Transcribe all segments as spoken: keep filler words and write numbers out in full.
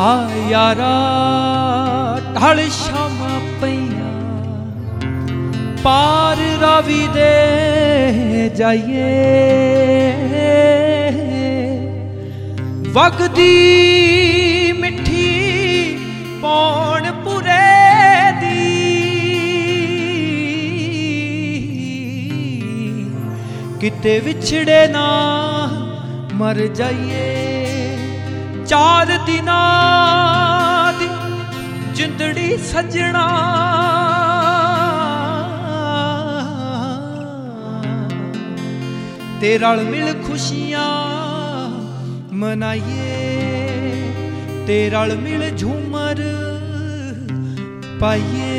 आ यारा ढल शामा पईया पार रावी दे जाइए वगदी मिठी पौन पुरे दी किते विछड़े ना मर जाइए चार दिना दी जिंदड़ी सजना तेरा मिल खुशियां मनाइए तेरा मिल झूमर पाइए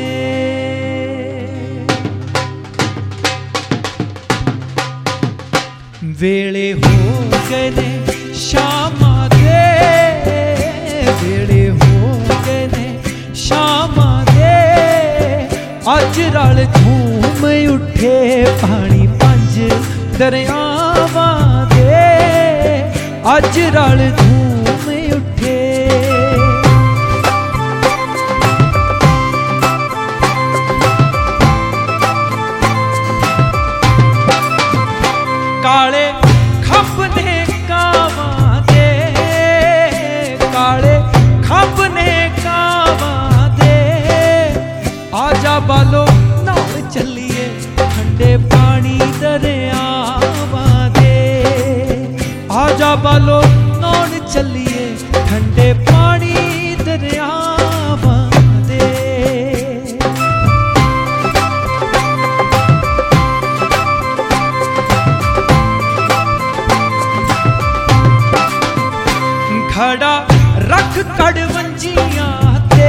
वेले हो गए ने शामा दे वेले हो गए ने शामा दे अज रल झूम उठे पानी पंज दरियावां दे अज रल झूम उठे काले खंभ ने कावां दे काले खंभ ने कावां दे आजा बालो नाल चलिए ठंडे पानी दरियावां दे आजा बालो नाल चलिए ठंडे पानी दरियावां दे घड़ा रख कड़वंजियां ते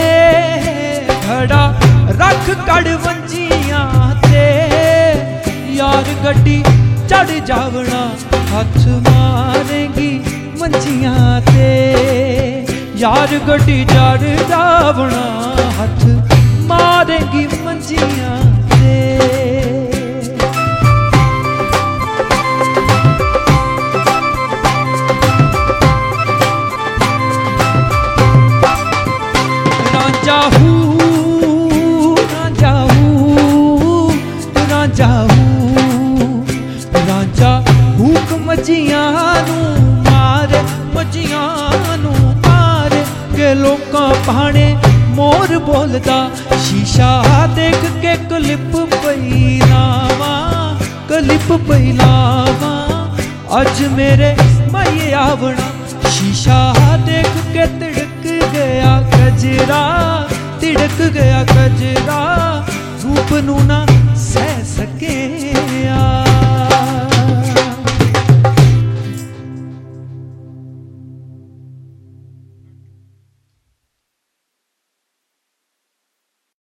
घड़ा रख कड़वंजियां ते यार गड्डी चढ़ जावना हथ मारेगी मंजियां ते यार गड्डी चढ़ जावना हथ मारेगी मंजियां ते मजियां नू मार मजियां नू मार के लोकां पाने मोर बोलदा शीशा देख के क्लिप पई लावां क्लिप पई लावां अज मेरे मई आवना शीशा देख के तिड़क गया कजरा तिड़क गया कजरा रूप नू ना सह सके